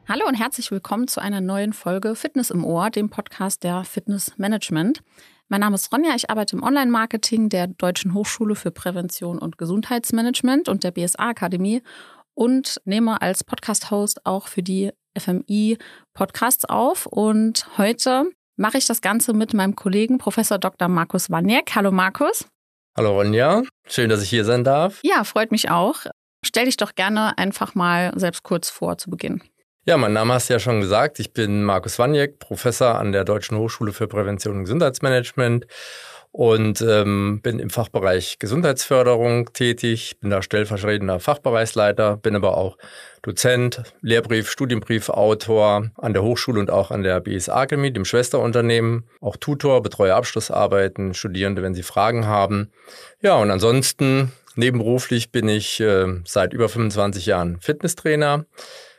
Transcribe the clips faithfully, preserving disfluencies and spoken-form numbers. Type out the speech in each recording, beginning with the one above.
Hallo und herzlich willkommen zu einer neuen Folge Fitness im Ohr, dem Podcast der Fitness Management. Mein Name ist Ronja, ich arbeite im Online-Marketing der Deutschen Hochschule für Prävention und Gesundheitsmanagement und der B S A-Akademie und nehme als Podcast-Host auch für die F M I-Podcasts auf. Und heute mache ich das Ganze mit meinem Kollegen Professor Doktor Markus Waniek. Hallo Markus. Hallo Ronja, schön, dass ich hier sein darf. Ja, freut mich auch. Stell dich doch gerne einfach mal selbst kurz vor zu Beginn. Ja, mein Name hast du ja schon gesagt. Ich bin Markus Waniek, Professor an der Deutschen Hochschule für Prävention und Gesundheitsmanagement und ähm, bin im Fachbereich Gesundheitsförderung tätig, bin da stellvertretender Fachbereichsleiter, bin aber auch Dozent, Lehrbrief, Studienbriefautor an der Hochschule und auch an der B S A-Akademie, dem Schwesterunternehmen, auch Tutor, betreue Abschlussarbeiten, Studierende, wenn sie Fragen haben. Ja, und ansonsten nebenberuflich bin ich äh, seit über fünfundzwanzig Jahren Fitnesstrainer.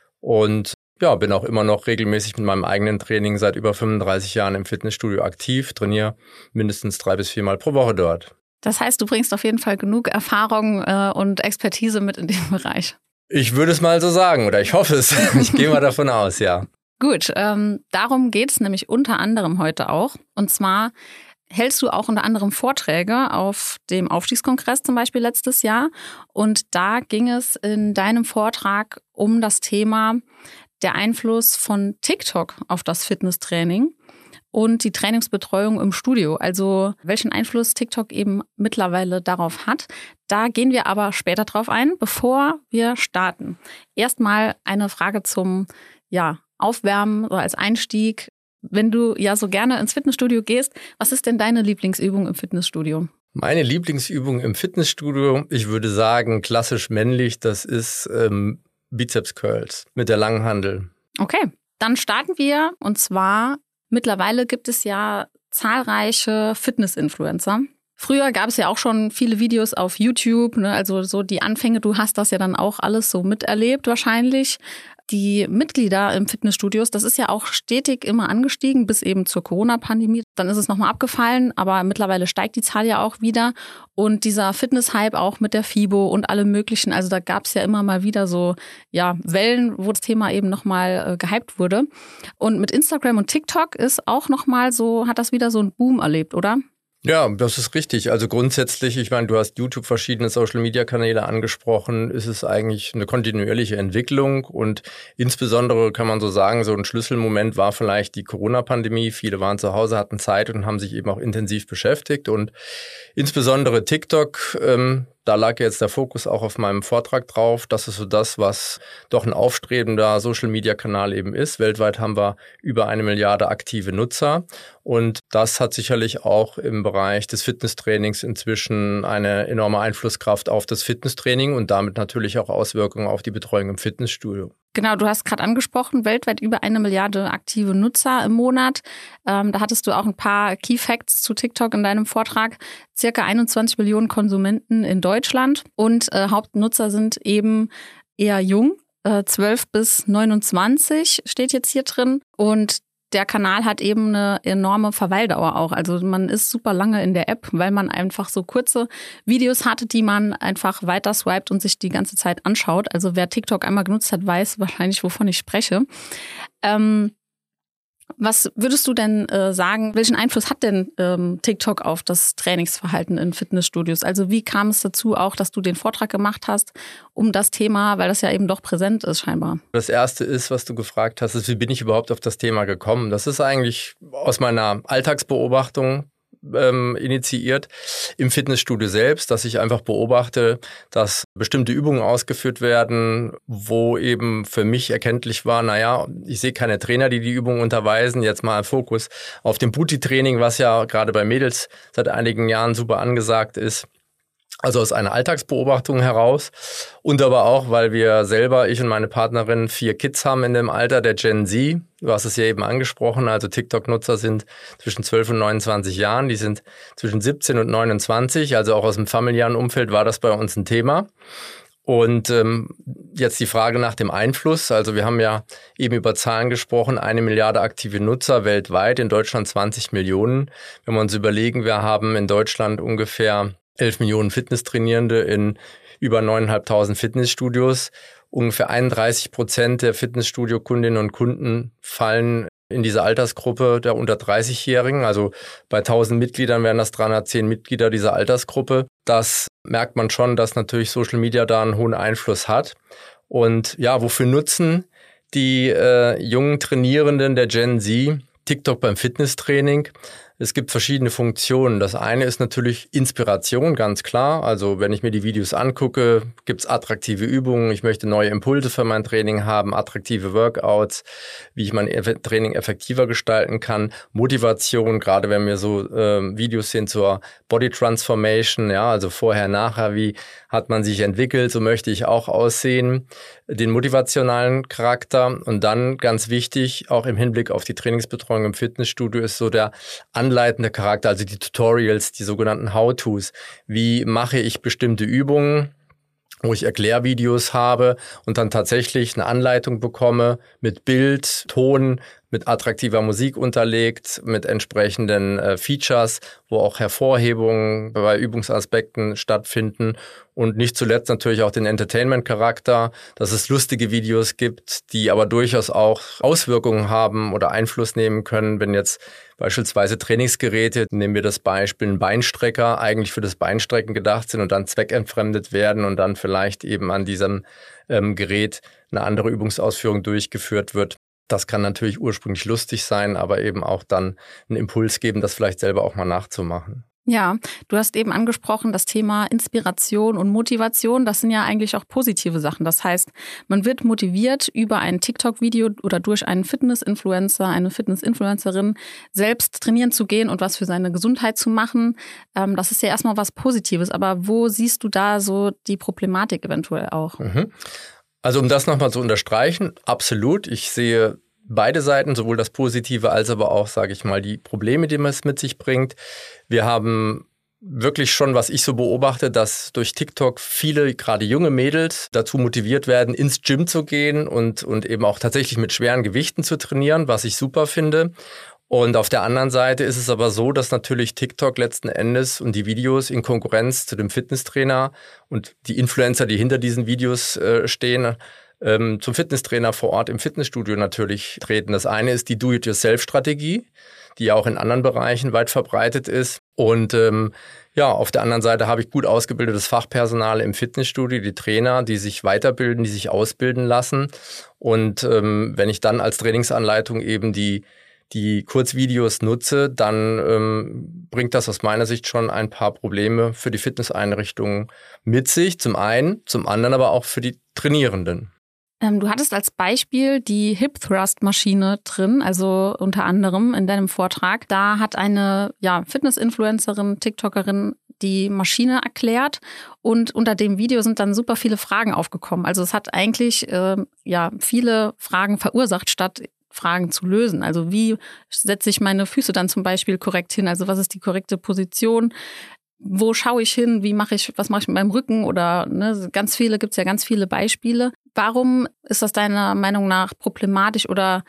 Und ja, bin auch immer noch regelmäßig mit meinem eigenen Training seit über fünfunddreißig Jahren im Fitnessstudio aktiv, trainiere mindestens drei bis viermal pro Woche dort. Das heißt, du bringst auf jeden Fall genug Erfahrung äh, und Expertise mit in dem Bereich. Ich würde es mal so sagen oder ich hoffe es. Ich gehe mal davon aus, ja. Gut, ähm, darum geht es nämlich unter anderem heute auch. Und zwar hältst du auch unter anderem Vorträge auf dem Aufstiegskongress zum Beispiel letztes Jahr. Und da ging es in deinem Vortrag um das Thema der Einfluss von TikTok auf das Fitnesstraining und die Trainingsbetreuung im Studio. Also welchen Einfluss TikTok eben mittlerweile darauf hat. Da gehen wir aber später drauf ein, bevor wir starten. Erstmal eine Frage zum ja, Aufwärmen oder als Einstieg. Wenn du ja so gerne ins Fitnessstudio gehst, was ist denn deine Lieblingsübung im Fitnessstudio? Meine Lieblingsübung im Fitnessstudio, ich würde sagen, klassisch männlich, das ist ähm, Bizeps Curls mit der langen Handel. Okay, dann starten wir. Und zwar, mittlerweile gibt es ja zahlreiche Fitness-Influencer. Früher gab es ja auch schon viele Videos auf YouTube, ne? Also so die Anfänge, du hast das ja dann auch alles so miterlebt wahrscheinlich. Die Mitglieder im Fitnessstudios, das ist ja auch stetig immer angestiegen bis eben zur Corona-Pandemie. Dann ist es nochmal abgefallen, aber mittlerweile steigt die Zahl ja auch wieder. Und dieser Fitness-Hype auch mit der FIBO und allem Möglichen, also da gab es ja immer mal wieder so ja Wellen, wo das Thema eben nochmal äh, gehypt wurde. Und mit Instagram und TikTok ist auch nochmal so, hat das wieder so einen Boom erlebt, oder? Ja, das ist richtig. Also grundsätzlich, ich meine, du hast YouTube, verschiedene Social-Media-Kanäle angesprochen, ist es eigentlich eine kontinuierliche Entwicklung und insbesondere kann man so sagen, so ein Schlüsselmoment war vielleicht die Corona-Pandemie. Viele waren zu Hause, hatten Zeit und haben sich eben auch intensiv beschäftigt und insbesondere TikTok, ähm, da lag jetzt der Fokus auch auf meinem Vortrag drauf. Das ist so das, was doch ein aufstrebender Social-Media-Kanal eben ist. Weltweit haben wir über eine Milliarde aktive Nutzer. Und das hat sicherlich auch im Bereich des Fitnesstrainings inzwischen eine enorme Einflusskraft auf das Fitnesstraining und damit natürlich auch Auswirkungen auf die Betreuung im Fitnessstudio. Genau, du hast gerade angesprochen, weltweit über eine Milliarde aktive Nutzer im Monat. Ähm, da hattest du auch ein paar Key Facts zu TikTok in deinem Vortrag. Circa einundzwanzig Millionen Konsumenten in Deutschland und äh, Hauptnutzer sind eben eher jung, äh, zwölf bis neunundzwanzig steht jetzt hier drin. Und der Kanal hat eben eine enorme Verweildauer auch. Also man ist super lange in der App, weil man einfach so kurze Videos hatte, die man einfach weiter swiped und sich die ganze Zeit anschaut. Also wer TikTok einmal genutzt hat, weiß wahrscheinlich, wovon ich spreche. Ähm, was würdest du denn äh, sagen, welchen Einfluss hat denn ähm, TikTok auf das Trainingsverhalten in Fitnessstudios? Also wie kam es dazu auch, dass du den Vortrag gemacht hast um das Thema, weil das ja eben doch präsent ist scheinbar? Das Erste ist, was du gefragt hast, ist, wie bin ich überhaupt auf das Thema gekommen? Das ist eigentlich aus meiner Alltagsbeobachtung ähm, initiiert im Fitnessstudio selbst, dass ich einfach beobachte, dass bestimmte Übungen ausgeführt werden, wo eben für mich erkenntlich war, naja, ich sehe keine Trainer, die die Übungen unterweisen. Jetzt mal Fokus auf dem Booty-Training, was ja gerade bei Mädels seit einigen Jahren super angesagt ist. Also aus einer Alltagsbeobachtung heraus und aber auch, weil wir selber, ich und meine Partnerin, vier Kids haben in dem Alter der Gen Z. Du hast es ja eben angesprochen, also TikTok-Nutzer sind zwischen zwölf und neunundzwanzig Jahren, die sind zwischen siebzehn und neunundzwanzig, also auch aus dem familiären Umfeld war das bei uns ein Thema. Und ähm, jetzt die Frage nach dem Einfluss. Also wir haben ja eben über Zahlen gesprochen, eine Milliarde aktive Nutzer weltweit, in Deutschland zwanzig Millionen. Wenn wir uns überlegen, wir haben in Deutschland ungefähr elf Millionen Fitnesstrainierende in über neuntausendfünfhundert Fitnessstudios ungefähr einunddreißig Prozent der Fitnessstudio-Kundinnen und Kunden fallen in diese Altersgruppe der unter dreißig-Jährigen. Also bei tausend Mitgliedern wären das dreihundertzehn Mitglieder dieser Altersgruppe. Das merkt man schon, dass natürlich Social Media da einen hohen Einfluss hat. Und ja, wofür nutzen die äh, jungen Trainierenden der Gen Z TikTok beim Fitnesstraining? Es gibt verschiedene Funktionen. Das eine ist natürlich Inspiration, ganz klar. Also wenn ich mir die Videos angucke, gibt es attraktive Übungen. Ich möchte neue Impulse für mein Training haben, attraktive Workouts, wie ich mein Training effektiver gestalten kann. Motivation, gerade wenn wir so äh, Videos sehen zur Body Transformation, ja, also vorher, nachher, wie hat man sich entwickelt, so möchte ich auch aussehen. Den motivationalen Charakter und dann ganz wichtig, auch im Hinblick auf die Trainingsbetreuung im Fitnessstudio, ist so der anleitende Charakter, also die Tutorials, die sogenannten How-Tos. Wie mache ich bestimmte Übungen, wo ich Erklärvideos habe und dann tatsächlich eine Anleitung bekomme mit Bild, Ton, mit attraktiver Musik unterlegt, mit entsprechenden äh, Features, wo auch Hervorhebungen bei Übungsaspekten stattfinden und nicht zuletzt natürlich auch den Entertainment-Charakter, dass es lustige Videos gibt, die aber durchaus auch Auswirkungen haben oder Einfluss nehmen können, wenn jetzt beispielsweise Trainingsgeräte, nehmen wir das Beispiel, ein Beinstrecker, eigentlich für das Beinstrecken gedacht sind und dann zweckentfremdet werden und dann vielleicht eben an diesem ähm, Gerät eine andere Übungsausführung durchgeführt wird. Das kann natürlich ursprünglich lustig sein, aber eben auch dann einen Impuls geben, das vielleicht selber auch mal nachzumachen. Ja, du hast eben angesprochen, das Thema Inspiration und Motivation, das sind ja eigentlich auch positive Sachen. Das heißt, man wird motiviert über ein TikTok-Video oder durch einen Fitness-Influencer, eine Fitness-Influencerin selbst trainieren zu gehen und was für seine Gesundheit zu machen. Das ist ja erstmal was Positives, aber wo siehst du da so die Problematik eventuell auch? Mhm. Also um das nochmal zu unterstreichen, absolut. Ich sehe beide Seiten, sowohl das Positive als aber auch, sage ich mal, die Probleme, die es mit sich bringt. Wir haben wirklich schon, was ich so beobachte, dass durch TikTok viele, gerade junge Mädels, dazu motiviert werden, ins Gym zu gehen und, und eben auch tatsächlich mit schweren Gewichten zu trainieren, was ich super finde. Und auf der anderen Seite ist es aber so, dass natürlich TikTok letzten Endes und die Videos in Konkurrenz zu dem Fitnesstrainer und die Influencer, die hinter diesen Videos äh, stehen, ähm, zum Fitnesstrainer vor Ort im Fitnessstudio natürlich treten. Das eine ist die Do-it-yourself-Strategie, die ja auch in anderen Bereichen weit verbreitet ist. Und ähm, ja, auf der anderen Seite habe ich gut ausgebildetes Fachpersonal im Fitnessstudio, die Trainer, die sich weiterbilden, die sich ausbilden lassen. Und ähm, wenn ich dann als Trainingsanleitung eben die die Kurzvideos nutze, dann ähm, bringt das aus meiner Sicht schon ein paar Probleme für die Fitnesseinrichtungen mit sich. Zum einen, zum anderen aber auch für die Trainierenden. Ähm, du hattest als Beispiel die Hip Thrust Maschine drin, also unter anderem in deinem Vortrag. Da hat eine ja, Fitness-Influencerin, TikTokerin die Maschine erklärt und unter dem Video sind dann super viele Fragen aufgekommen. Also es hat eigentlich äh, ja viele Fragen verursacht, statt Fragen zu lösen. Also wie setze ich meine Füße dann zum Beispiel korrekt hin? Also was ist die korrekte Position? Wo schaue ich hin? Wie mache ich, was mache ich mit meinem Rücken? Oder ne, ganz viele, gibt es ja ganz viele Beispiele. Warum ist das deiner Meinung nach problematisch oder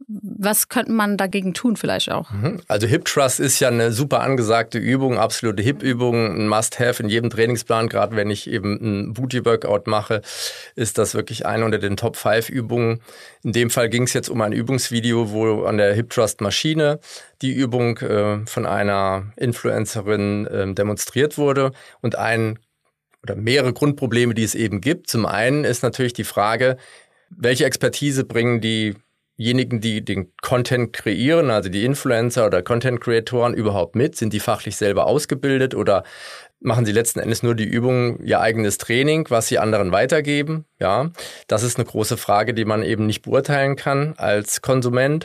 was könnte man dagegen tun vielleicht auch? Also Hip Thrust ist ja eine super angesagte Übung, absolute Hip-Übung, ein Must-Have in jedem Trainingsplan. Gerade wenn ich eben ein Booty-Workout mache, ist das wirklich eine unter den Top fünf Übungen. In dem Fall ging es jetzt um ein Übungsvideo, wo an der Hip Thrust Maschine die Übung äh, von einer Influencerin äh, demonstriert wurde und ein oder mehrere Grundprobleme, die es eben gibt. Zum einen ist natürlich die Frage, welche Expertise bringen diejenigen, die den Content kreieren, also die Influencer oder Content-Creatoren überhaupt mit? Sind die fachlich selber ausgebildet oder machen sie letzten Endes nur die Übungen, ihr eigenes Training, was sie anderen weitergeben? Ja, das ist eine große Frage, die man eben nicht beurteilen kann als Konsument.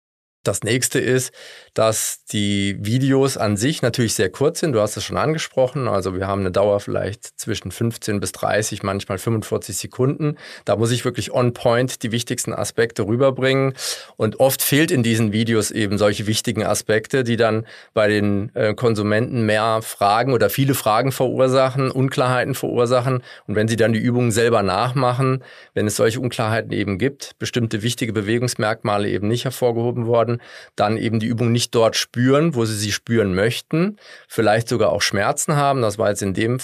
Das nächste ist, dass die Videos an sich natürlich sehr kurz sind. Du hast es schon angesprochen. Also wir haben eine Dauer vielleicht zwischen fünfzehn bis dreißig, manchmal fünfundvierzig Sekunden. Da muss ich wirklich on point die wichtigsten Aspekte rüberbringen. Und oft fehlt in diesen Videos eben solche wichtigen Aspekte, die dann bei den äh, Konsumenten mehr Fragen oder viele Fragen verursachen, Unklarheiten verursachen. Und wenn sie dann die Übungen selber nachmachen, wenn es solche Unklarheiten eben gibt, bestimmte wichtige Bewegungsmerkmale eben nicht hervorgehoben worden, dann eben die Übung nicht dort spüren, wo sie sie spüren möchten, vielleicht sogar auch Schmerzen haben. Das war jetzt in dem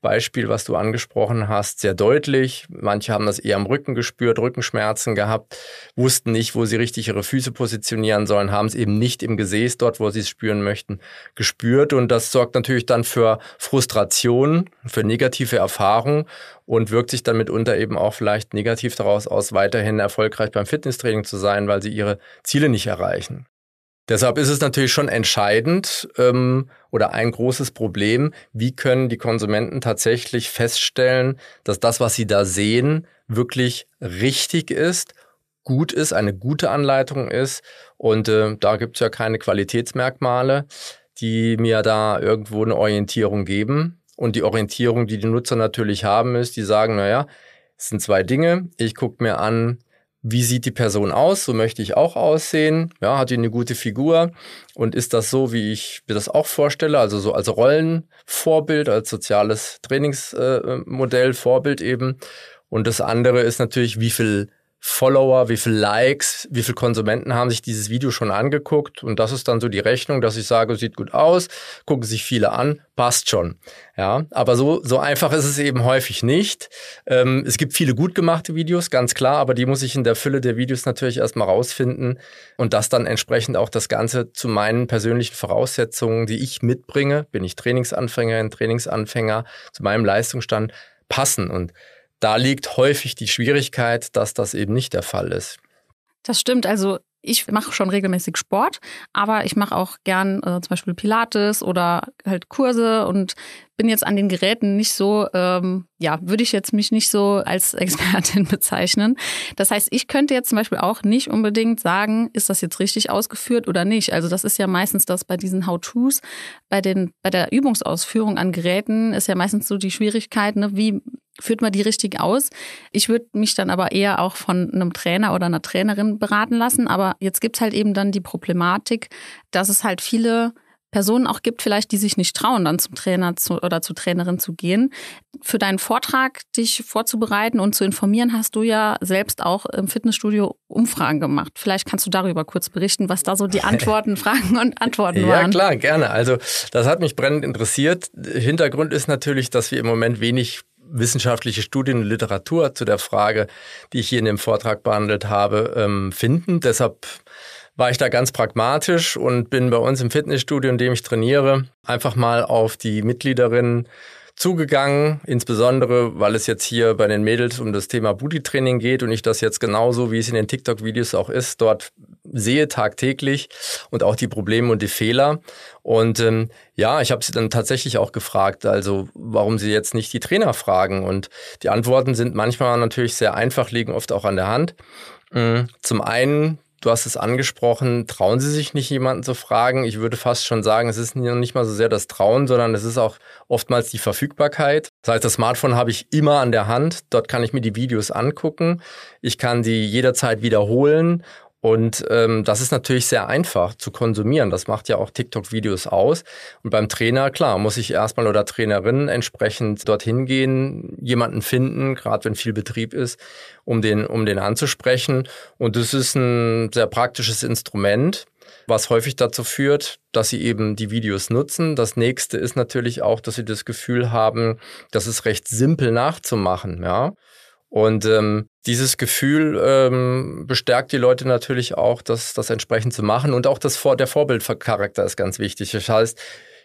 Beispiel, was du angesprochen hast, sehr deutlich. Manche haben das eher am Rücken gespürt, Rückenschmerzen gehabt, wussten nicht, wo sie richtig ihre Füße positionieren sollen, haben es eben nicht im Gesäß, dort, wo sie es spüren möchten, gespürt. Und das sorgt natürlich dann für Frustration, für negative Erfahrungen und wirkt sich dann mitunter eben auch vielleicht negativ daraus aus, weiterhin erfolgreich beim Fitnesstraining zu sein, weil sie ihre Ziele nicht erreichen. Deshalb ist es natürlich schon entscheidend ähm, oder ein großes Problem, wie können die Konsumenten tatsächlich feststellen, dass das, was sie da sehen, wirklich richtig ist, gut ist, eine gute Anleitung ist. Und äh, da gibt es ja keine Qualitätsmerkmale, die mir da irgendwo eine Orientierung geben. Und die Orientierung, die die Nutzer natürlich haben, ist, die sagen, naja, es sind zwei Dinge. Ich gucke mir an, wie sieht die Person aus? So möchte ich auch aussehen. Ja, hat die eine gute Figur? Und ist das so, wie ich mir das auch vorstelle? Also so als Rollenvorbild, als soziales Trainingsmodell, äh, Vorbild eben. Und das andere ist natürlich, wie viel Follower, wie viel Likes, wie viele Konsumenten haben sich dieses Video schon angeguckt. Und das ist dann so die Rechnung, dass ich sage, sieht gut aus, gucken sich viele an, passt schon. Ja, aber so, so einfach ist es eben häufig nicht. Ähm, es gibt viele gut gemachte Videos, ganz klar, aber die muss ich in der Fülle der Videos natürlich erstmal rausfinden und das dann entsprechend auch das Ganze zu meinen persönlichen Voraussetzungen, die ich mitbringe, bin ich Trainingsanfängerin, Trainingsanfänger, zu meinem Leistungsstand passen. Und da liegt häufig die Schwierigkeit, dass das eben nicht der Fall ist. Das stimmt. Also ich mache schon regelmäßig Sport, aber ich mache auch gern äh, zum Beispiel Pilates oder halt Kurse und bin jetzt an den Geräten nicht so, ähm, ja, würde ich jetzt mich nicht so als Expertin bezeichnen. Das heißt, ich könnte jetzt zum Beispiel auch nicht unbedingt sagen, ist das jetzt richtig ausgeführt oder nicht. Also das ist ja meistens das bei diesen How-Tos, bei den bei der Übungsausführung an Geräten ist ja meistens so die Schwierigkeit, ne, wie führt man die richtig aus? Ich würde mich dann aber eher auch von einem Trainer oder einer Trainerin beraten lassen. Aber jetzt gibt's halt eben dann die Problematik, dass es halt viele Personen auch gibt, vielleicht, die sich nicht trauen, dann zum Trainer zu, oder zur Trainerin zu gehen. Für deinen Vortrag dich vorzubereiten und zu informieren, hast du ja selbst auch im Fitnessstudio Umfragen gemacht. Vielleicht kannst du darüber kurz berichten, was da so die Antworten, Fragen und Antworten ja, waren. Ja, klar, gerne. Also das hat mich brennend interessiert. Hintergrund ist natürlich, dass wir im Moment wenig wissenschaftliche Studien und Literatur zu der Frage, die ich hier in dem Vortrag behandelt habe, finden. Deshalb war ich da ganz pragmatisch und bin bei uns im Fitnessstudio, in dem ich trainiere, einfach mal auf die Mitgliederinnen zugegangen, insbesondere, weil es jetzt hier bei den Mädels um das Thema Booty-Training geht und ich das jetzt genauso, wie es in den TikTok-Videos auch ist, dort sehe tagtäglich und auch die Probleme und die Fehler. Und ähm, ja, ich habe sie dann tatsächlich auch gefragt, also warum sie jetzt nicht die Trainer fragen. Und die Antworten sind manchmal natürlich sehr einfach, liegen oft auch an der Hand. Zum einen, du hast es angesprochen, trauen sie sich nicht, jemanden zu fragen. Ich würde fast schon sagen, es ist nicht mal so sehr das Trauen, sondern es ist auch oftmals die Verfügbarkeit. Das heißt, das Smartphone habe ich immer an der Hand. Dort kann ich mir die Videos angucken. Ich kann die jederzeit wiederholen. Und ähm, das ist natürlich sehr einfach zu konsumieren. Das macht ja auch TikTok-Videos aus. Und beim Trainer, klar, muss ich erstmal oder Trainerin entsprechend dorthin gehen, jemanden finden, gerade wenn viel Betrieb ist, um den, um den anzusprechen. Und das ist ein sehr praktisches Instrument, was häufig dazu führt, dass sie eben die Videos nutzen. Das nächste ist natürlich auch, dass sie das Gefühl haben, das ist recht simpel nachzumachen, ja. Und ähm, dieses Gefühl ähm, bestärkt die Leute natürlich auch, das, das entsprechend zu machen. Und auch das Vor- der Vorbildcharakter ist ganz wichtig. Das heißt,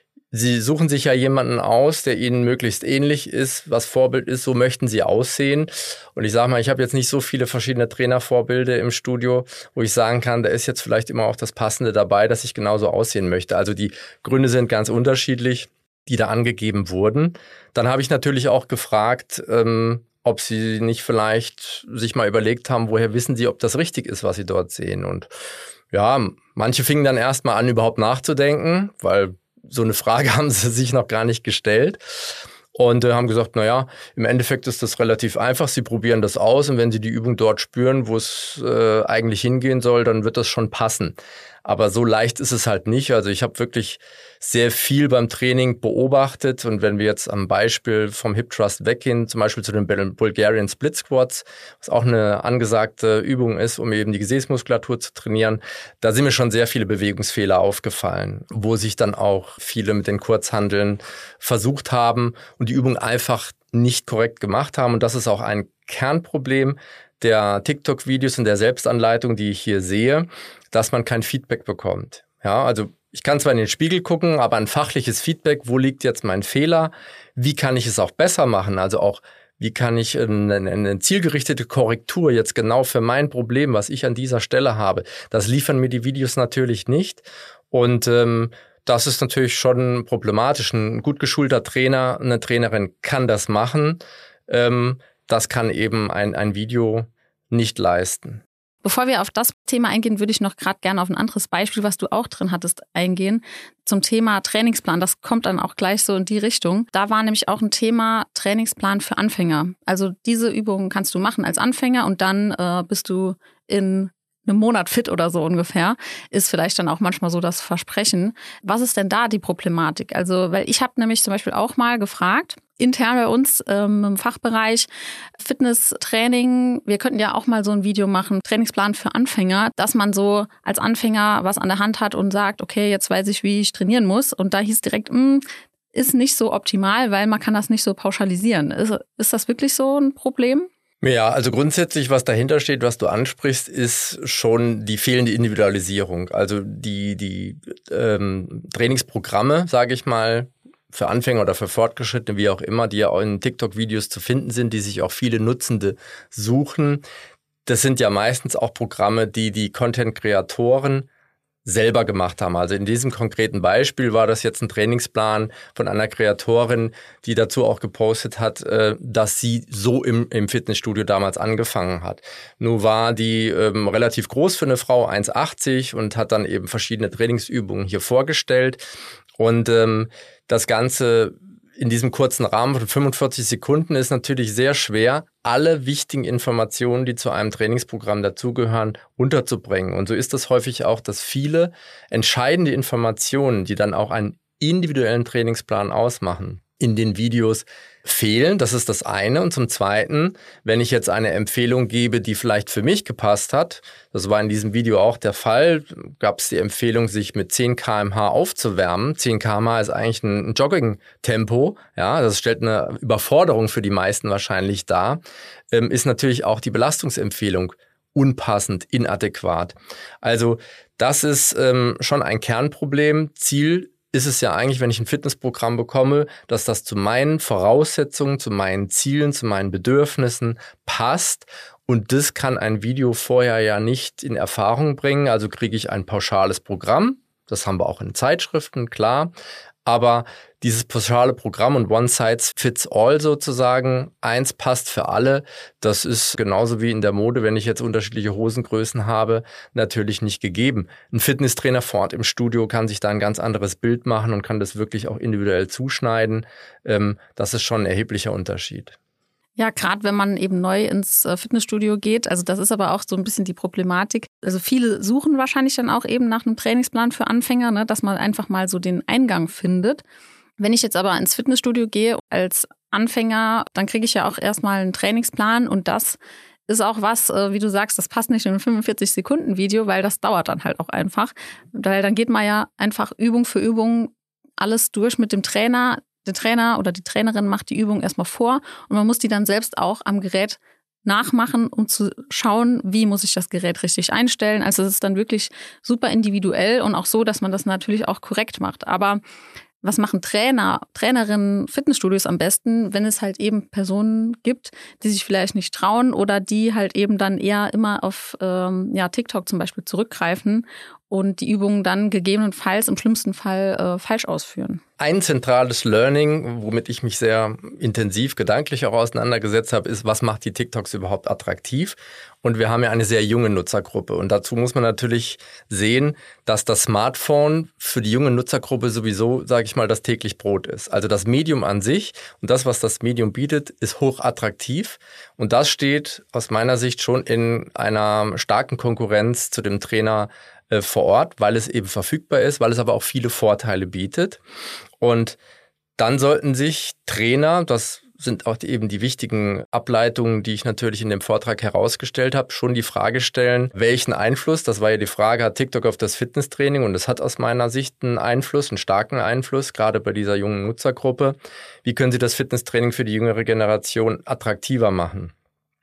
sie suchen sich ja jemanden aus, der ihnen möglichst ähnlich ist, was Vorbild ist, so möchten sie aussehen. Und ich sage mal, ich habe jetzt nicht so viele verschiedene Trainervorbilder im Studio, wo ich sagen kann, da ist jetzt vielleicht immer auch das Passende dabei, dass ich genauso aussehen möchte. Also die Gründe sind ganz unterschiedlich, die da angegeben wurden. Dann habe ich natürlich auch gefragt, ähm, ob sie nicht vielleicht sich mal überlegt haben, woher wissen sie, ob das richtig ist, was sie dort sehen. Und ja, manche fingen dann erst mal an, überhaupt nachzudenken, weil so eine Frage haben sie sich noch gar nicht gestellt. Und äh, haben gesagt, naja, im Endeffekt ist das relativ einfach. Sie probieren das aus und wenn sie die Übung dort spüren, wo es äh, eigentlich hingehen soll, dann wird das schon passen. Aber so leicht ist es halt nicht. Also ich habe wirklich sehr viel beim Training beobachtet. Und wenn wir jetzt am Beispiel vom Hip Thrust weggehen, zum Beispiel zu den Bulgarian Split Squats, was auch eine angesagte Übung ist, um eben die Gesäßmuskulatur zu trainieren, da sind mir schon sehr viele Bewegungsfehler aufgefallen, wo sich dann auch viele mit den Kurzhanteln versucht haben und die Übung einfach nicht korrekt gemacht haben. Und das ist auch ein Kernproblem der TikTok-Videos und der Selbstanleitung, die ich hier sehe, dass man kein Feedback bekommt. Ja, also ich kann zwar in den Spiegel gucken, aber ein fachliches Feedback, wo liegt jetzt mein Fehler? Wie kann ich es auch besser machen? Also auch, wie kann ich eine, eine zielgerichtete Korrektur jetzt genau für mein Problem, was ich an dieser Stelle habe? Das liefern mir die Videos natürlich nicht. Und ähm, das ist natürlich schon problematisch. Ein gut geschulter Trainer, eine Trainerin kann das machen. Ähm, das kann eben ein, ein Video nicht leisten. Bevor wir auf das Thema eingehen, würde ich noch gerade gerne auf ein anderes Beispiel, was du auch drin hattest, eingehen. Zum Thema Trainingsplan. Das kommt dann auch gleich so in die Richtung. Da war nämlich auch ein Thema Trainingsplan für Anfänger. Also diese Übungen kannst du machen als Anfänger und dann äh, bist du in einem Monat fit oder so ungefähr, ist vielleicht dann auch manchmal so das Versprechen. Was ist denn da die Problematik? Also, weil ich habe nämlich zum Beispiel auch mal gefragt, intern bei uns ähm, im Fachbereich Fitnesstraining, wir könnten ja auch mal so ein Video machen, Trainingsplan für Anfänger, dass man so als Anfänger was an der Hand hat und sagt, okay, jetzt weiß ich, wie ich trainieren muss. Und da hieß direkt, mh, ist nicht so optimal, weil man kann das nicht so pauschalisieren. Ist, ist das wirklich so ein Problem? Ja, also grundsätzlich, was dahinter steht, was du ansprichst, ist schon die fehlende Individualisierung. Also die, die ähm, Trainingsprogramme, sage ich mal, für Anfänger oder für Fortgeschrittene, wie auch immer, die ja auch in TikTok-Videos zu finden sind, die sich auch viele Nutzende suchen. Das sind ja meistens auch Programme, die die Content-Kreatoren selber gemacht haben. Also in diesem konkreten Beispiel war das jetzt ein Trainingsplan von einer Kreatorin, die dazu auch gepostet hat, dass sie so im, im Fitnessstudio damals angefangen hat. Nun war die ähm, relativ groß für eine Frau, eins Komma achtzig, und hat dann eben verschiedene Trainingsübungen hier vorgestellt. Und ähm, das Ganze in diesem kurzen Rahmen von fünfundvierzig Sekunden ist natürlich sehr schwer, alle wichtigen Informationen, die zu einem Trainingsprogramm dazugehören, unterzubringen. Und so ist es häufig auch, dass viele entscheidende Informationen, die dann auch einen individuellen Trainingsplan ausmachen, in den Videos fehlen. Das ist das eine. Und zum Zweiten, wenn ich jetzt eine Empfehlung gebe, die vielleicht für mich gepasst hat, das war in diesem Video auch der Fall, gab es die Empfehlung, sich mit zehn Kilometer pro Stunde aufzuwärmen. zehn Kilometer pro Stunde ist eigentlich ein Jogging-Tempo. Ja, das stellt eine Überforderung für die meisten wahrscheinlich dar. Ähm, ist natürlich auch die Belastungsempfehlung unpassend, inadäquat. Also das ist ähm, schon ein Kernproblem. Ziel ist es ja eigentlich, wenn ich ein Fitnessprogramm bekomme, dass das zu meinen Voraussetzungen, zu meinen Zielen, zu meinen Bedürfnissen passt. Und das kann ein Video vorher ja nicht in Erfahrung bringen. Also kriege ich ein pauschales Programm. Das haben wir auch in Zeitschriften, klar. Aber dieses pauschale Programm und One Size Fits All sozusagen, eins passt für alle, das ist genauso wie in der Mode, wenn ich jetzt unterschiedliche Hosengrößen habe, natürlich nicht gegeben. Ein Fitnesstrainer vor Ort im Studio kann sich da ein ganz anderes Bild machen und kann das wirklich auch individuell zuschneiden. Das ist schon ein erheblicher Unterschied. Ja, gerade wenn man eben neu ins Fitnessstudio geht, also das ist aber auch so ein bisschen die Problematik. Also viele suchen wahrscheinlich dann auch eben nach einem Trainingsplan für Anfänger, ne, dass man einfach mal so den Eingang findet. Wenn ich jetzt aber ins Fitnessstudio gehe als Anfänger, dann kriege ich ja auch erstmal einen Trainingsplan und das ist auch was, wie du sagst, das passt nicht in ein fünfundvierzig Sekunden Video, weil das dauert dann halt auch einfach. Weil dann geht man ja einfach Übung für Übung alles durch mit dem Trainer. Der Trainer oder die Trainerin macht die Übung erstmal vor und man muss die dann selbst auch am Gerät nachmachen, um zu schauen, wie muss ich das Gerät richtig einstellen. Also es ist dann wirklich super individuell und auch so, dass man das natürlich auch korrekt macht. Aber was machen Trainer, Trainerinnen, Fitnessstudios am besten, wenn es halt eben Personen gibt, die sich vielleicht nicht trauen oder die halt eben dann eher immer auf ähm, ja, TikTok zum Beispiel zurückgreifen und die Übungen dann gegebenenfalls im schlimmsten Fall äh, falsch ausführen? Ein zentrales Learning, womit ich mich sehr intensiv gedanklich auch auseinandergesetzt habe, ist, was macht die TikToks überhaupt attraktiv? Und wir haben ja eine sehr junge Nutzergruppe. Und dazu muss man natürlich sehen, dass das Smartphone für die junge Nutzergruppe sowieso, sage ich mal, das täglich Brot ist. Also das Medium an sich und das, was das Medium bietet, ist hochattraktiv. Und das steht aus meiner Sicht schon in einer starken Konkurrenz zu dem Trainer äh, vor Ort, weil es eben verfügbar ist, weil es aber auch viele Vorteile bietet. Und dann sollten sich Trainer, das sind auch die, eben die wichtigen Ableitungen, die ich natürlich in dem Vortrag herausgestellt habe, schon die Frage stellen, welchen Einfluss, das war ja die Frage, hat TikTok auf das Fitnesstraining, und das hat aus meiner Sicht einen Einfluss, einen starken Einfluss, gerade bei dieser jungen Nutzergruppe. Wie können Sie das Fitnesstraining für die jüngere Generation attraktiver machen?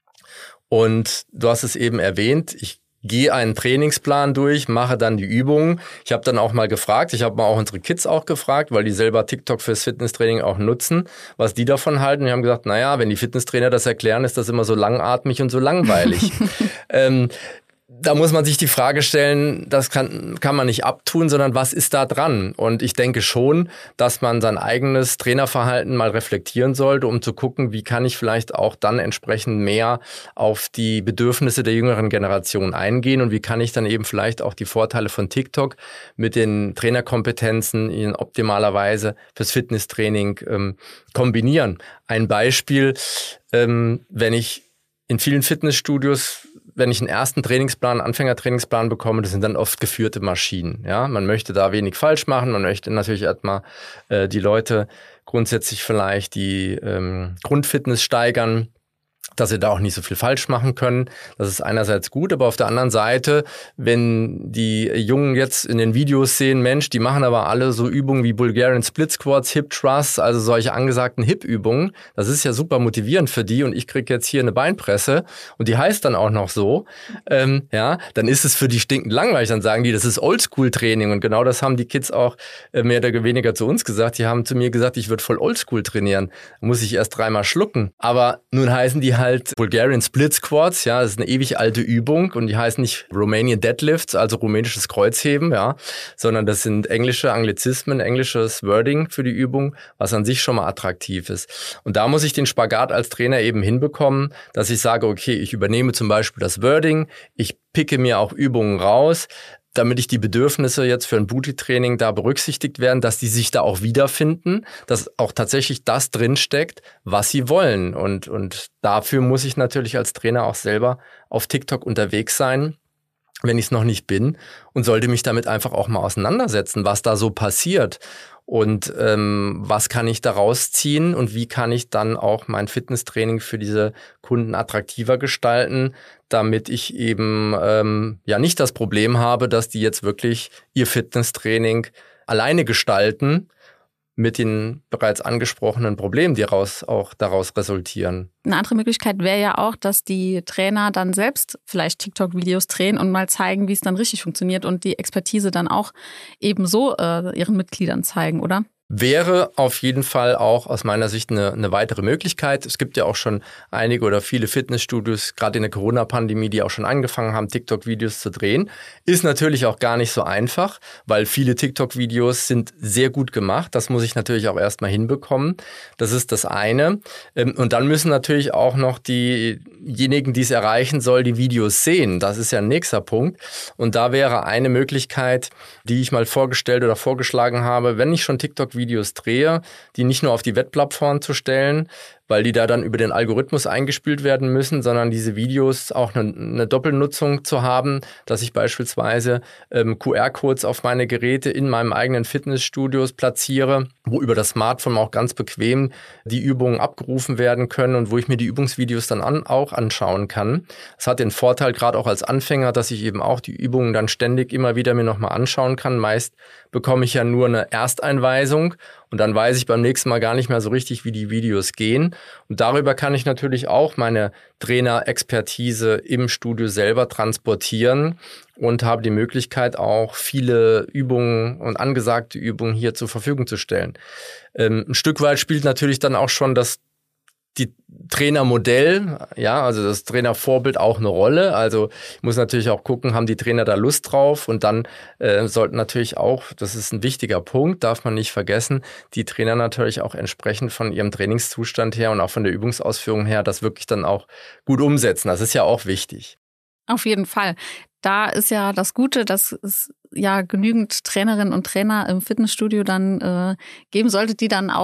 Und du hast es eben erwähnt, ich gehe einen Trainingsplan durch, mache dann die Übungen. Ich habe dann auch mal gefragt, ich habe mal auch unsere Kids auch gefragt, weil die selber TikTok fürs Fitnesstraining auch nutzen, was die davon halten. Wir haben gesagt, naja, wenn die Fitnesstrainer das erklären, ist das immer so langatmig und so langweilig. ähm, Da muss man sich die Frage stellen, das kann, kann man nicht abtun, sondern was ist da dran? Und ich denke schon, dass man sein eigenes Trainerverhalten mal reflektieren sollte, um zu gucken, wie kann ich vielleicht auch dann entsprechend mehr auf die Bedürfnisse der jüngeren Generation eingehen und wie kann ich dann eben vielleicht auch die Vorteile von TikTok mit den Trainerkompetenzen in optimaler Weise fürs Fitnesstraining ähm, kombinieren. Ein Beispiel, ähm, wenn ich in vielen Fitnessstudios, wenn ich einen ersten Trainingsplan, Anfängertrainingsplan bekomme, das sind dann oft geführte Maschinen. Ja, man möchte da wenig falsch machen. Man möchte natürlich erstmal äh, die Leute grundsätzlich vielleicht die ähm, Grundfitness steigern, dass sie da auch nicht so viel falsch machen können. Das ist einerseits gut, aber auf der anderen Seite, wenn die Jungen jetzt in den Videos sehen, Mensch, die machen aber alle so Übungen wie Bulgarian Split Squats, Hip Thrusts, also solche angesagten Hip-Übungen. Das ist ja super motivierend für die und ich kriege jetzt hier eine Beinpresse und die heißt dann auch noch so. Ähm, ja, dann ist es für die stinkend langweilig. Dann sagen die, das ist Oldschool-Training und genau das haben die Kids auch äh, mehr oder weniger zu uns gesagt. Die haben zu mir gesagt, ich würde voll Oldschool trainieren. Da muss ich erst dreimal schlucken. Aber nun heißen die halt Bulgarian Split Squats, ja, das ist eine ewig alte Übung und die heißen nicht Romanian Deadlifts, also rumänisches Kreuzheben, ja, sondern das sind englische Anglizismen, englisches Wording für die Übung, was an sich schon mal attraktiv ist. Und da muss ich den Spagat als Trainer eben hinbekommen, dass ich sage, okay, ich übernehme zum Beispiel das Wording, ich picke mir auch Übungen raus, damit ich die Bedürfnisse jetzt für ein Booty-Training da berücksichtigt werden, dass die sich da auch wiederfinden, dass auch tatsächlich das drinsteckt, was sie wollen. Und, und dafür muss ich natürlich als Trainer auch selber auf TikTok unterwegs sein, wenn ich es noch nicht bin, und sollte mich damit einfach auch mal auseinandersetzen, was da so passiert. Und ähm, was kann ich daraus ziehen und wie kann ich dann auch mein Fitnesstraining für diese Kunden attraktiver gestalten, damit ich eben ähm, ja nicht das Problem habe, dass die jetzt wirklich ihr Fitnesstraining alleine gestalten mit den bereits angesprochenen Problemen, die raus, auch daraus resultieren. Eine andere Möglichkeit wäre ja auch, dass die Trainer dann selbst vielleicht TikTok-Videos drehen und mal zeigen, wie es dann richtig funktioniert und die Expertise dann auch ebenso äh, ihren Mitgliedern zeigen, oder? Wäre auf jeden Fall auch aus meiner Sicht eine, eine weitere Möglichkeit. Es gibt ja auch schon einige oder viele Fitnessstudios, gerade in der Corona-Pandemie, die auch schon angefangen haben, TikTok-Videos zu drehen. Ist natürlich auch gar nicht so einfach, weil viele TikTok-Videos sind sehr gut gemacht. Das muss ich natürlich auch erstmal hinbekommen. Das ist das eine. Und dann müssen natürlich auch noch diejenigen, die es erreichen soll, die Videos sehen. Das ist ja ein nächster Punkt. Und da wäre eine Möglichkeit, die ich mal vorgestellt oder vorgeschlagen habe, wenn ich schon TikTok Videos drehe, die nicht nur auf die Webplattform zu stellen, weil die da dann über den Algorithmus eingespielt werden müssen, sondern diese Videos auch eine, eine Doppelnutzung zu haben, dass ich beispielsweise ähm, Q R-Codes auf meine Geräte in meinem eigenen Fitnessstudios platziere, wo über das Smartphone auch ganz bequem die Übungen abgerufen werden können und wo ich mir die Übungsvideos dann an, auch anschauen kann. Das hat den Vorteil, gerade auch als Anfänger, dass ich eben auch die Übungen dann ständig immer wieder mir nochmal anschauen kann. Meist bekomme ich ja nur eine Ersteinweisung und dann weiß ich beim nächsten Mal gar nicht mehr so richtig, wie die Videos gehen. Und darüber kann ich natürlich auch meine Trainerexpertise im Studio selber transportieren und habe die Möglichkeit, auch viele Übungen und angesagte Übungen hier zur Verfügung zu stellen. Ähm, ein Stück weit spielt natürlich dann auch schon das die Trainermodell, ja, also das Trainervorbild auch eine Rolle. Also ich muss natürlich auch gucken, haben die Trainer da Lust drauf? Und dann äh, sollten natürlich auch, das ist ein wichtiger Punkt, darf man nicht vergessen, die Trainer natürlich auch entsprechend von ihrem Trainingszustand her und auch von der Übungsausführung her das wirklich dann auch gut umsetzen. Das ist ja auch wichtig. Auf jeden Fall. Da ist ja das Gute, dass es ja genügend Trainerinnen und Trainer im Fitnessstudio dann äh, geben sollte, die dann auch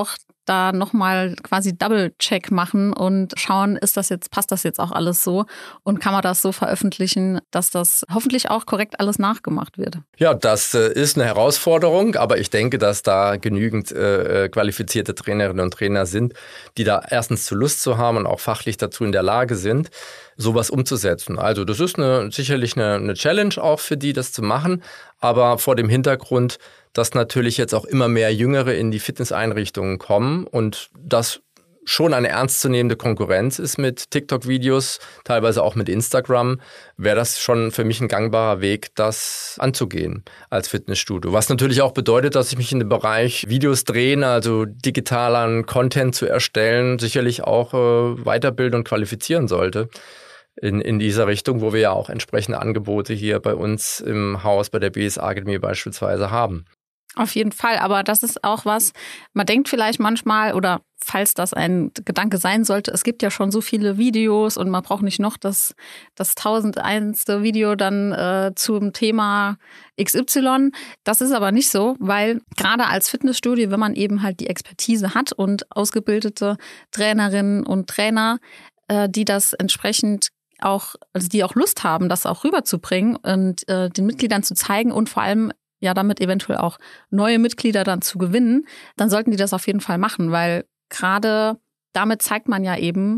da nochmal quasi Double-Check machen und schauen, ist das jetzt, passt das jetzt auch alles so und kann man das so veröffentlichen, dass das hoffentlich auch korrekt alles nachgemacht wird. Ja, das äh, ist eine Herausforderung, aber ich denke, dass da genügend äh, qualifizierte Trainerinnen und Trainer sind, die da erstens zu Lust zu haben und auch fachlich dazu in der Lage sind, sowas umzusetzen. Also das ist eine, sicherlich eine, eine Challenge auch für die, das zu machen, aber vor dem Hintergrund, dass natürlich jetzt auch immer mehr Jüngere in die Fitnesseinrichtungen kommen und das schon eine ernstzunehmende Konkurrenz ist mit TikTok-Videos, teilweise auch mit Instagram, wäre das schon für mich ein gangbarer Weg, das anzugehen als Fitnessstudio. Was natürlich auch bedeutet, dass ich mich in dem Bereich Videos drehen, also digitalen Content zu erstellen, sicherlich auch äh, weiterbilden und qualifizieren sollte. In, in dieser Richtung, wo wir ja auch entsprechende Angebote hier bei uns im Haus, bei der B S A-Akademie beispielsweise haben. Auf jeden Fall, aber das ist auch was, man denkt vielleicht manchmal, oder falls das ein Gedanke sein sollte, es gibt ja schon so viele Videos und man braucht nicht noch das, das tausendeinste Video dann äh, zum Thema X Y. Das ist aber nicht so, weil gerade als Fitnessstudio, wenn man eben halt die Expertise hat und ausgebildete Trainerinnen und Trainer, äh, die das entsprechend auch, also die auch Lust haben, das auch rüberzubringen und äh, den Mitgliedern zu zeigen und vor allem ja damit eventuell auch neue Mitglieder dann zu gewinnen, dann sollten die das auf jeden Fall machen, weil gerade damit zeigt man ja eben,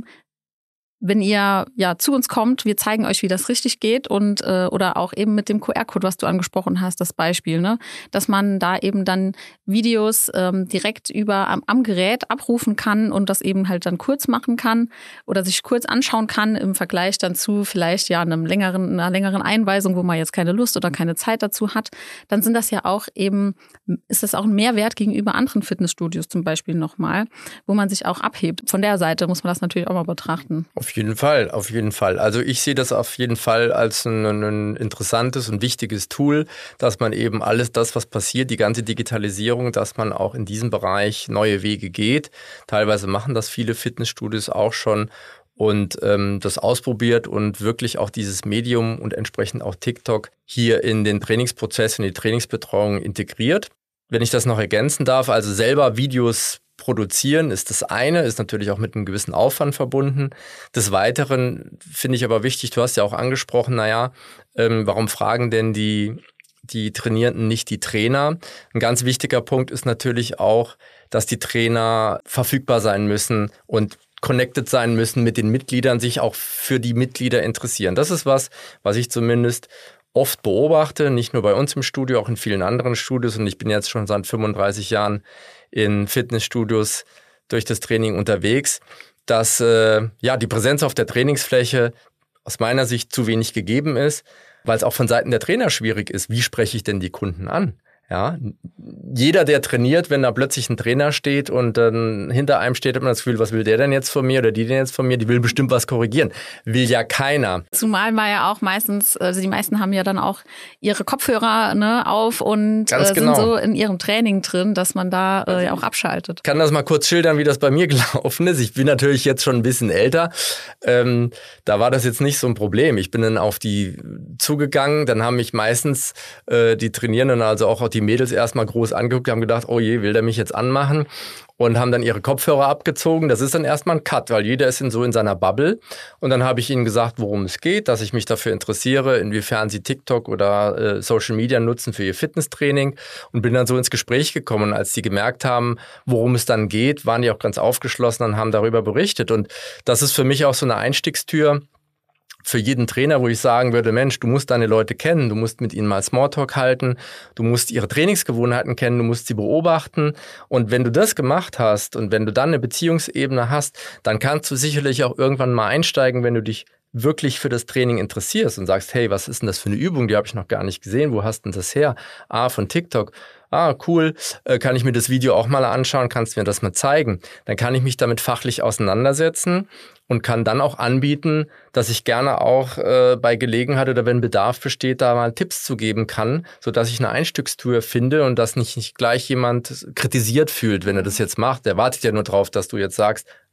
wenn ihr ja zu uns kommt, wir zeigen euch, wie das richtig geht und äh, oder auch eben mit dem Q R-Code, was du angesprochen hast, das Beispiel, ne, dass man da eben dann Videos ähm, direkt über am, am Gerät abrufen kann und das eben halt dann kurz machen kann oder sich kurz anschauen kann im Vergleich dann zu vielleicht ja einem längeren einer längeren Einweisung, wo man jetzt keine Lust oder keine Zeit dazu hat. Dann sind das ja auch eben ist das auch ein Mehrwert gegenüber anderen Fitnessstudios zum Beispiel nochmal, wo man sich auch abhebt. Von der Seite muss man das natürlich auch mal betrachten. Auf jeden Fall, auf jeden Fall. Also ich sehe das auf jeden Fall als ein, ein interessantes und wichtiges Tool, dass man eben alles das, was passiert, die ganze Digitalisierung, dass man auch in diesem Bereich neue Wege geht. Teilweise machen das viele Fitnessstudios auch schon und ähm, das ausprobiert und wirklich auch dieses Medium und entsprechend auch TikTok hier in den Trainingsprozess, in die Trainingsbetreuung integriert. Wenn ich das noch ergänzen darf, also selber Videos produzieren ist das eine, ist natürlich auch mit einem gewissen Aufwand verbunden. Des Weiteren finde ich aber wichtig, du hast ja auch angesprochen, naja, ähm, warum fragen denn die, die Trainierenden nicht die Trainer? Ein ganz wichtiger Punkt ist natürlich auch, dass die Trainer verfügbar sein müssen und connected sein müssen mit den Mitgliedern, sich auch für die Mitglieder interessieren. Das ist was, was ich zumindest oft beobachte, nicht nur bei uns im Studio, auch in vielen anderen Studios. Und ich bin jetzt schon seit fünfunddreißig Jahren in Fitnessstudios durch das Training unterwegs, dass äh, ja die Präsenz auf der Trainingsfläche aus meiner Sicht zu wenig gegeben ist, weil es auch von Seiten der Trainer schwierig ist. Wie spreche ich denn die Kunden an? Ja, jeder, der trainiert, wenn da plötzlich ein Trainer steht und dann hinter einem steht, hat man das Gefühl, was will der denn jetzt von mir oder die denn jetzt von mir? Die will bestimmt was korrigieren. Will ja keiner. Zumal man ja auch meistens, also die meisten haben ja dann auch ihre Kopfhörer ne, auf und Ganz äh, genau. sind so in ihrem Training drin, dass man da äh, ja auch abschaltet. Ich kann das mal kurz schildern, wie das bei mir gelaufen ist. Ich bin natürlich jetzt schon ein bisschen älter. Ähm, da war das jetzt nicht so ein Problem. Ich bin dann auf die zugegangen, dann haben mich meistens äh, die Trainierenden, also auch die Mädels erstmal groß angeguckt, haben gedacht, oh je, will der mich jetzt anmachen? Und haben dann ihre Kopfhörer abgezogen. Das ist dann erstmal ein Cut, weil jeder ist in so in seiner Bubble. Und dann habe ich ihnen gesagt, worum es geht, dass ich mich dafür interessiere, inwiefern sie TikTok oder äh, Social Media nutzen für ihr Fitnesstraining und bin dann so ins Gespräch gekommen. Und als die gemerkt haben, worum es dann geht, waren die auch ganz aufgeschlossen und haben darüber berichtet. Und das ist für mich auch so eine Einstiegstür für jeden Trainer, wo ich sagen würde, Mensch, du musst deine Leute kennen, du musst mit ihnen mal Smalltalk halten, du musst ihre Trainingsgewohnheiten kennen, du musst sie beobachten. Und wenn du das gemacht hast und wenn du dann eine Beziehungsebene hast, dann kannst du sicherlich auch irgendwann mal einsteigen, wenn du dich wirklich für das Training interessierst und sagst, hey, was ist denn das für eine Übung, die habe ich noch gar nicht gesehen, wo hast denn das her? Ah, von TikTok. Ah, cool, äh, kann ich mir das Video auch mal anschauen, kannst du mir das mal zeigen? Dann kann ich mich damit fachlich auseinandersetzen und kann dann auch anbieten, dass ich gerne auch äh, bei Gelegenheit oder wenn Bedarf besteht, da mal Tipps zu geben kann, sodass ich eine Einstiegstour finde und dass nicht, nicht gleich jemand kritisiert fühlt, wenn er das jetzt macht. Der wartet ja nur drauf, dass du jetzt sagst,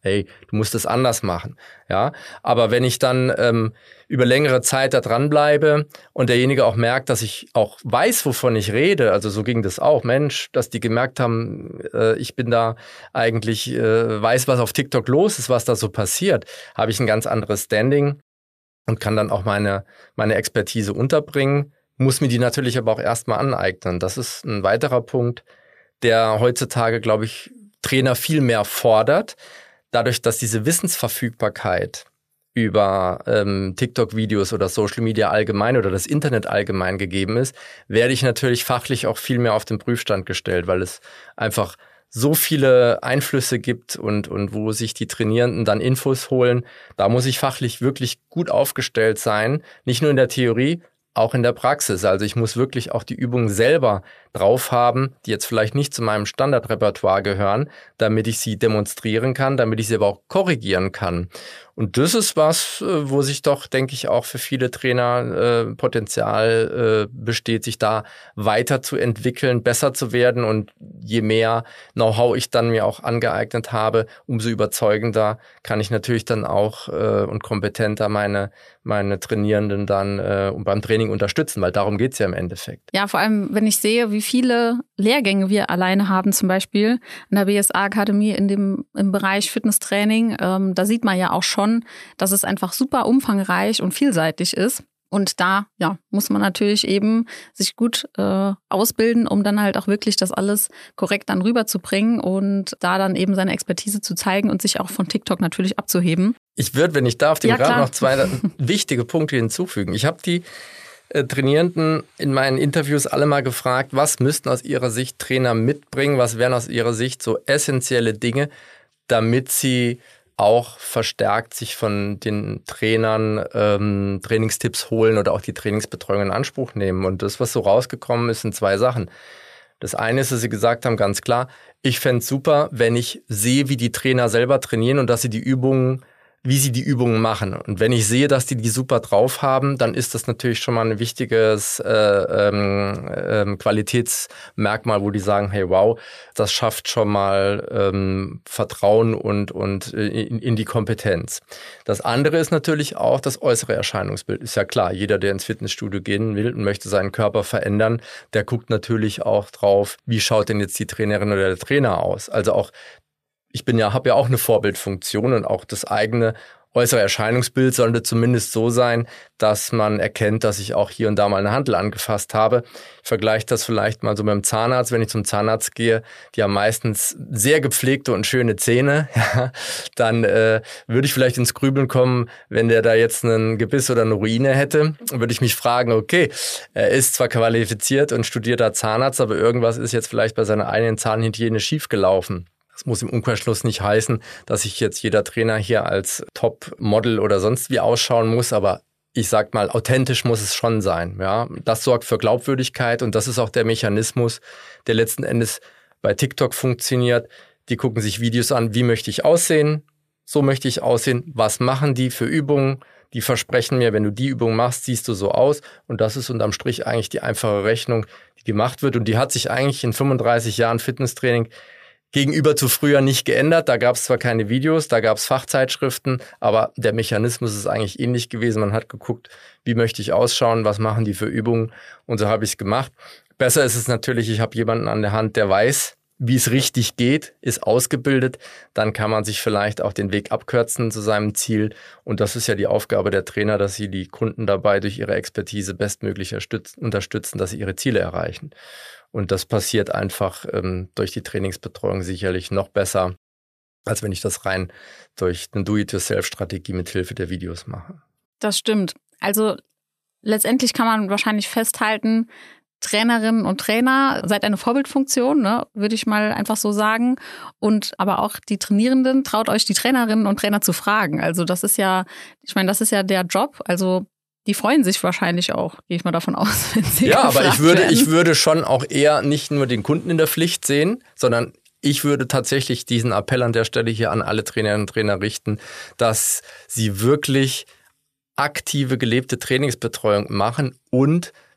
Hey, du musst es anders machen. Ja, aber wenn ich dann ähm, über längere Zeit da dran bleibe und derjenige auch merkt, dass ich auch weiß, wovon ich rede, also so ging das auch, Mensch, dass die gemerkt haben, äh, ich bin da eigentlich, äh, weiß, was auf TikTok los ist, was da so passiert, habe ich ein ganz anderes Standing und kann dann auch meine, meine Expertise unterbringen, muss mir die natürlich aber auch erstmal aneignen. Das ist ein weiterer Punkt, der heutzutage, glaube ich, Trainer viel mehr fordert. Dadurch, dass diese Wissensverfügbarkeit über ähm, TikTok-Videos oder Social Media allgemein oder das Internet allgemein gegeben ist, werde ich natürlich fachlich auch viel mehr auf den Prüfstand gestellt, weil es einfach so viele Einflüsse gibt und, und wo sich die Trainierenden dann Infos holen. Da muss ich fachlich wirklich gut aufgestellt sein, nicht nur in der Theorie, auch in der Praxis. Also ich muss wirklich auch die Übungen selber drauf haben, die jetzt vielleicht nicht zu meinem Standardrepertoire gehören, damit ich sie demonstrieren kann, damit ich sie aber auch korrigieren kann. Und das ist was, wo sich doch, denke ich, auch für viele Trainer äh, Potenzial äh, besteht, sich da weiterzuentwickeln, besser zu werden. Und je mehr Know-how ich dann mir auch angeeignet habe, umso überzeugender kann ich natürlich dann auch äh, und kompetenter meine, meine Trainierenden dann äh, beim Training unterstützen, weil darum geht's ja im Endeffekt. Ja, vor allem, wenn ich sehe, wie viele Lehrgänge wir alleine haben, zum Beispiel in der B S A-Akademie in dem, im Bereich Fitnesstraining, ähm, da sieht man ja auch schon, dass es einfach super umfangreich und vielseitig ist. Und da ja, muss man natürlich eben sich gut äh, ausbilden, um dann halt auch wirklich das alles korrekt dann rüberzubringen und da dann eben seine Expertise zu zeigen und sich auch von TikTok natürlich abzuheben. Ich würde, wenn ich darf, dem ja, gerade noch zwei wichtige Punkte hinzufügen. Ich habe die äh, Trainierenden in meinen Interviews alle mal gefragt, was müssten aus ihrer Sicht Trainer mitbringen, was wären aus ihrer Sicht so essentielle Dinge, damit sie auch verstärkt sich von den Trainern ähm, Trainingstipps holen oder auch die Trainingsbetreuung in Anspruch nehmen. Und das, was so rausgekommen ist, sind zwei Sachen. Das eine ist, dass sie gesagt haben, ganz klar, ich fände es super, wenn ich sehe, wie die Trainer selber trainieren und dass sie die Übungen, wie sie die Übungen machen. Und wenn ich sehe, dass die die super drauf haben, dann ist das natürlich schon mal ein wichtiges äh, ähm, ähm, Qualitätsmerkmal, wo die sagen, hey, wow, das schafft schon mal ähm, Vertrauen und, und in, in die Kompetenz. Das andere ist natürlich auch das äußere Erscheinungsbild. Ist ja klar, jeder, der ins Fitnessstudio gehen will und möchte seinen Körper verändern, der guckt natürlich auch drauf, wie schaut denn jetzt die Trainerin oder der Trainer aus. Also auch Ich bin ja, habe ja auch eine Vorbildfunktion und auch das eigene äußere Erscheinungsbild sollte zumindest so sein, dass man erkennt, dass ich auch hier und da mal eine Hantel angefasst habe. Ich vergleiche das vielleicht mal so mit dem Zahnarzt. Wenn ich zum Zahnarzt gehe, die haben meistens sehr gepflegte und schöne Zähne, ja, dann äh, würde ich vielleicht ins Grübeln kommen, wenn der da jetzt einen Gebiss oder eine Ruine hätte. Würde ich mich fragen, okay, er ist zwar qualifiziert und studierter Zahnarzt, aber irgendwas ist jetzt vielleicht bei seiner eigenen Zahnhygiene schiefgelaufen. Das muss im Umkehrschluss nicht heißen, dass ich jetzt jeder Trainer hier als Top-Model oder sonst wie ausschauen muss, aber ich sag mal, authentisch muss es schon sein. Ja, das sorgt für Glaubwürdigkeit und das ist auch der Mechanismus, der letzten Endes bei TikTok funktioniert. Die gucken sich Videos an, wie möchte ich aussehen, so möchte ich aussehen, was machen die für Übungen, die versprechen mir, wenn du die Übung machst, siehst du so aus und das ist unterm Strich eigentlich die einfache Rechnung, die gemacht wird und die hat sich eigentlich in fünfunddreißig Jahren Fitnesstraining gegenüber zu früher nicht geändert. Da gab es zwar keine Videos, da gab es Fachzeitschriften, aber der Mechanismus ist eigentlich ähnlich gewesen. Man hat geguckt, wie möchte ich ausschauen, was machen die für Übungen und so habe ich es gemacht. Besser ist es natürlich, ich habe jemanden an der Hand, der weiß, wie es richtig geht, ist ausgebildet. Dann kann man sich vielleicht auch den Weg abkürzen zu seinem Ziel. Und das ist ja die Aufgabe der Trainer, dass sie die Kunden dabei durch ihre Expertise bestmöglich unterstützen, dass sie ihre Ziele erreichen. Und das passiert einfach ähm, durch die Trainingsbetreuung sicherlich noch besser, als wenn ich das rein durch eine Do-it-yourself-Strategie mit Hilfe der Videos mache. Das stimmt. Also letztendlich kann man wahrscheinlich festhalten, Trainerinnen und Trainer, seid eine Vorbildfunktion, ne, würde ich mal einfach so sagen. Und aber auch die Trainierenden, traut euch die Trainerinnen und Trainer zu fragen. Also das ist ja, ich meine, das ist ja der Job. Also die freuen sich wahrscheinlich auch, gehe ich mal davon aus, wenn sie Ja, aber ich würde, werden. ich würde schon auch eher nicht nur den Kunden in der Pflicht sehen, sondern ich würde tatsächlich diesen Appell an der Stelle hier an alle Trainerinnen und Trainer richten, dass sie wirklich aktive, gelebte Trainingsbetreuung machen und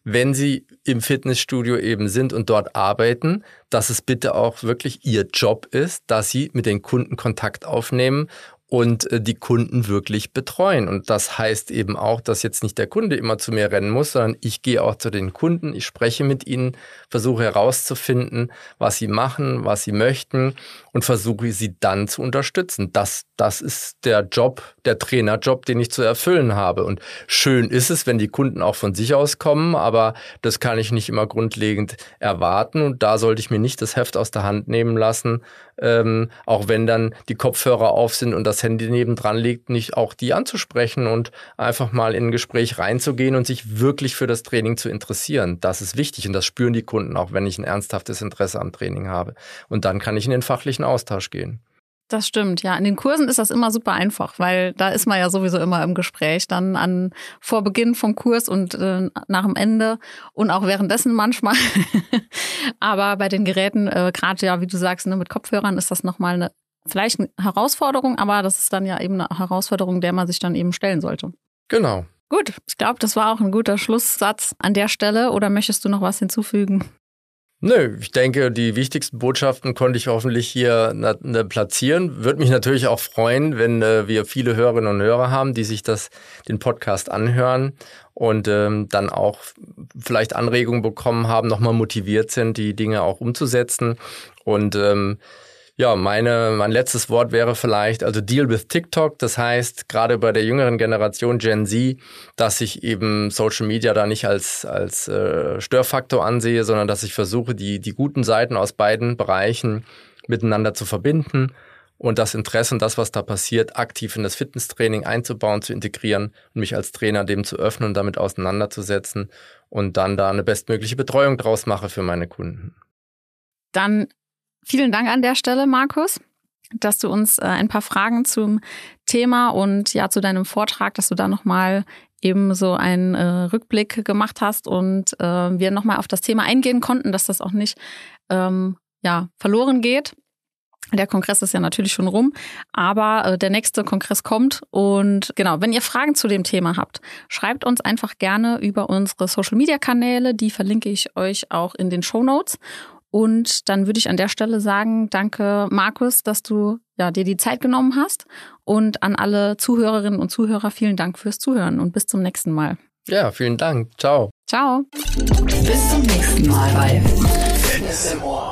wenn sie im Fitnessstudio eben sind und dort arbeiten, dass es bitte auch wirklich ihr Job ist, dass sie mit den Kunden Kontakt aufnehmen und die Kunden wirklich betreuen. Und das heißt eben auch, dass jetzt nicht der Kunde immer zu mir rennen muss, sondern ich gehe auch zu den Kunden, ich spreche mit ihnen, versuche herauszufinden, was sie machen, was sie möchten und versuche sie dann zu unterstützen. Das, das ist der Job, der Trainerjob, den ich zu erfüllen habe. Und schön ist es, wenn die Kunden auch von sich aus kommen, aber das kann ich nicht immer grundlegend erwarten. Und da sollte ich mir nicht das Heft aus der Hand nehmen lassen, ähm, auch wenn dann die Kopfhörer auf sind und das Handy nebendran liegt, nicht auch die anzusprechen und einfach mal in ein Gespräch reinzugehen und sich wirklich für das Training zu interessieren. Das ist wichtig und das spüren die Kunden auch, wenn ich ein ernsthaftes Interesse am Training habe. Und dann kann ich in den fachlichen Austausch gehen. Das stimmt, ja. In den Kursen ist das immer super einfach, weil da ist man ja sowieso immer im Gespräch, dann an vor Beginn vom Kurs und äh, nach dem Ende und auch währenddessen manchmal. Aber bei den Geräten, äh, gerade ja, wie du sagst, ne, mit Kopfhörern ist das nochmal eine vielleicht eine Herausforderung, aber das ist dann ja eben eine Herausforderung, der man sich dann eben stellen sollte. Genau. Gut, ich glaube, das war auch ein guter Schlusssatz an der Stelle. Oder möchtest du noch was hinzufügen? Nö, ich denke, die wichtigsten Botschaften konnte ich hoffentlich hier na, na, platzieren. Würde mich natürlich auch freuen, wenn äh, wir viele Hörerinnen und Hörer haben, die sich das, den Podcast anhören und ähm, dann auch vielleicht Anregungen bekommen haben, nochmal motiviert sind, die Dinge auch umzusetzen. Und ähm, ja, meine, mein letztes Wort wäre vielleicht, also Deal with TikTok. Das heißt, gerade bei der jüngeren Generation Gen Z, dass ich eben Social Media da nicht als, als äh, Störfaktor ansehe, sondern dass ich versuche, die, die guten Seiten aus beiden Bereichen miteinander zu verbinden und das Interesse und das, was da passiert, aktiv in das Fitnesstraining einzubauen, zu integrieren und mich als Trainer dem zu öffnen und damit auseinanderzusetzen und dann da eine bestmögliche Betreuung draus mache für meine Kunden. Dann vielen Dank an der Stelle, Markus, dass du uns äh, ein paar Fragen zum Thema und ja zu deinem Vortrag, dass du da nochmal eben so einen äh, Rückblick gemacht hast und äh, wir nochmal auf das Thema eingehen konnten, dass das auch nicht ähm, ja, verloren geht. Der Kongress ist ja natürlich schon rum, aber äh, der nächste Kongress kommt und genau, wenn ihr Fragen zu dem Thema habt, schreibt uns einfach gerne über unsere Social-Media-Kanäle, die verlinke ich euch auch in den Shownotes. Und dann würde ich an der Stelle sagen, danke Markus, dass du ja, dir die Zeit genommen hast. Und an alle Zuhörerinnen und Zuhörer vielen Dank fürs Zuhören und bis zum nächsten Mal. Ja, vielen Dank. Ciao. Ciao. Bis zum nächsten Mal bei Fitness im Ohr.